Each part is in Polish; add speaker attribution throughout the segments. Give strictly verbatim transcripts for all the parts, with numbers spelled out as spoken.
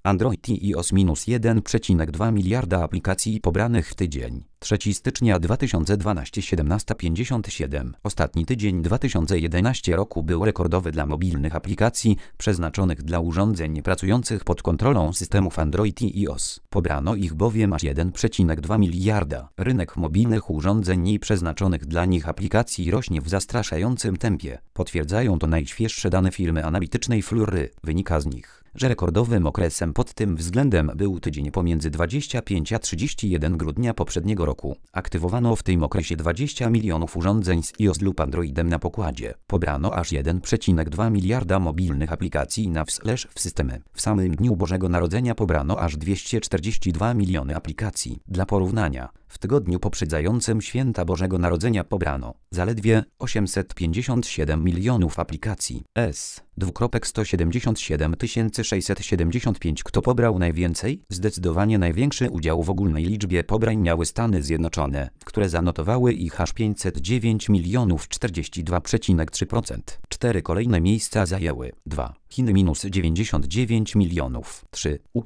Speaker 1: Android i iOS minus jeden przecinek dwa miliarda aplikacji pobranych w tydzień. trzeciego stycznia dwa tysiące dwunastego siedemnaście pięćdziesiąt siedem. Ostatni tydzień dwa tysiące jedenastego roku był rekordowy dla mobilnych aplikacji przeznaczonych dla urządzeń pracujących pod kontrolą systemów Android i iOS. Pobrano ich bowiem aż jeden przecinek dwa miliarda. Rynek mobilnych urządzeń i przeznaczonych dla nich aplikacji rośnie w zastraszającym tempie. Potwierdzają to najświeższe dane firmy analitycznej Flurry. Wynika z nich, że rekordowym okresem pod tym względem był tydzień pomiędzy dwudziestego piątego a trzydziestego pierwszego grudnia poprzedniego roku. Aktywowano w tym okresie dwadzieścia milionów urządzeń z iOS lub Androidem na pokładzie. Pobrano aż jeden przecinek dwa miliarda mobilnych aplikacji na wslash w systemy. W samym dniu Bożego Narodzenia pobrano aż dwieście czterdzieści dwa miliony aplikacji. Dla porównania, w tygodniu poprzedzającym święta Bożego Narodzenia pobrano zaledwie osiemset pięćdziesiąt siedem milionów aplikacji. S. sto siedemdziesiąt siedem tysięcy sześćset siedemdziesiąt pięć. Kto pobrał najwięcej? Zdecydowanie największy udział w ogólnej liczbie pobrań miały Stany Zjednoczone, które zanotowały ich aż pięćset dziewięć milionów czterdzieści dwa przecinek trzy procent. Cztery kolejne miejsca zajęły dwa. Chiny minus dziewięćdziesiąt dziewięć milionów. trzy. U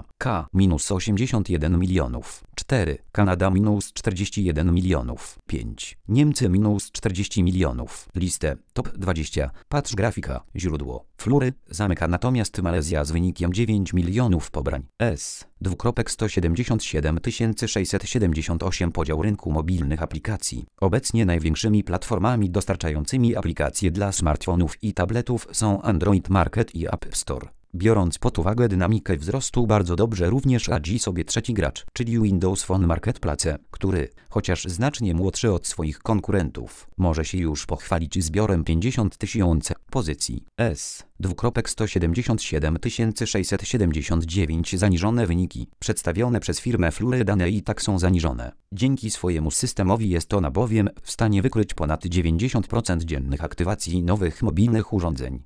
Speaker 1: K minus osiemdziesiąt jeden milionów. cztery. Kanada minus czterdzieści jeden milionów. pięć. Niemcy minus czterdzieści milionów. Listę top dwadzieścia. Patrz grafika. Źródło Flurry zamyka natomiast Malezja z wynikiem dziewięć milionów pobrań. S. sto siedemdziesiąt siedem tysięcy sześćset siedemdziesiąt osiem. Podział rynku mobilnych aplikacji. Obecnie największymi platformami dostarczającymi aplikacje dla smartfonów i tabletów są Android Market i App Store. Biorąc pod uwagę dynamikę wzrostu, bardzo dobrze również radzi sobie trzeci gracz, czyli Windows Phone Marketplace, który, chociaż znacznie młodszy od swoich konkurentów, może się już pochwalić zbiorem pięćdziesiąt tysięcy pozycji. S. sto siedemdziesiąt siedem tysięcy sześćset siedemdziesiąt dziewięć. Zaniżone wyniki. Przedstawione przez firmę Flurry dane i tak są zaniżone. Dzięki swojemu systemowi jest ona bowiem w stanie wykryć ponad dziewięćdziesiąt procent dziennych aktywacji nowych mobilnych urządzeń.